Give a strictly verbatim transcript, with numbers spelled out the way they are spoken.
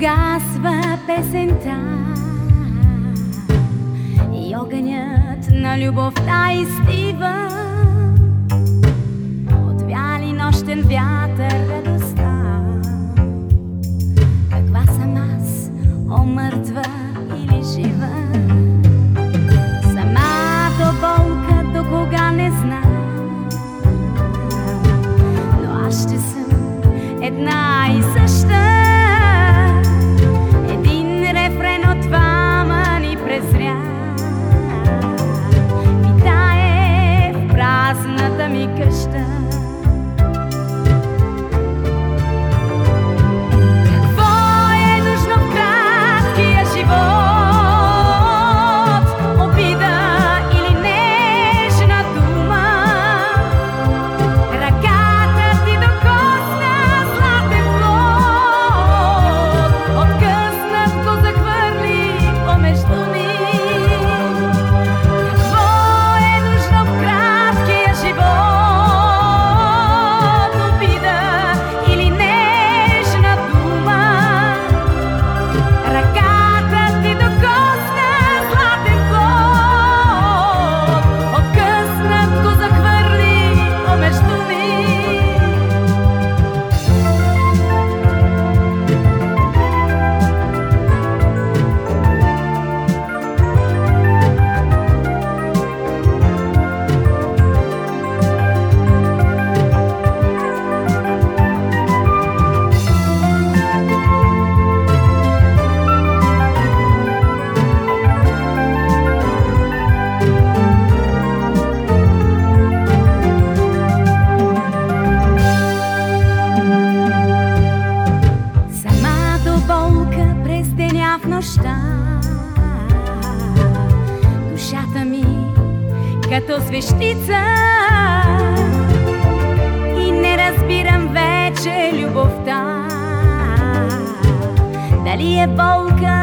погасва песента и огънят на любовта изстива. Отвяли нощен вятър радостта. Каква съм аз, о мъртва или жива? Самата болка до кога не знам, но аз ще съм една и съща. Един рефрен от двама ни презря. Витае в празната ми къща. В нощта душата ми като свещица и не разбирам вече любовта. Дали е болка